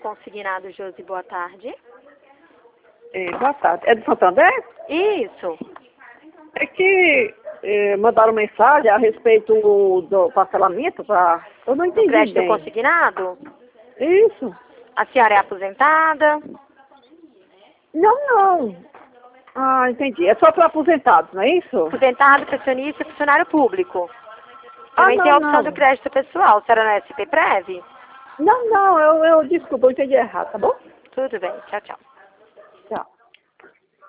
consignado, Josi, boa tarde. Boa tarde. É do Santander? Isso. É que mandaram mensagem a respeito do parcelamento para... Eu não Do entendi crédito bem. consignado? Isso. A senhora é aposentada? Não. Ah, entendi. É só para aposentados, não é isso? Aposentado, pensionista e funcionário público. Ah, Também tem a opção não. do crédito pessoal. A senhora não é SP Prev? Não, desculpa, eu entendi errado, tá bom? Tudo bem. Tchau, tchau.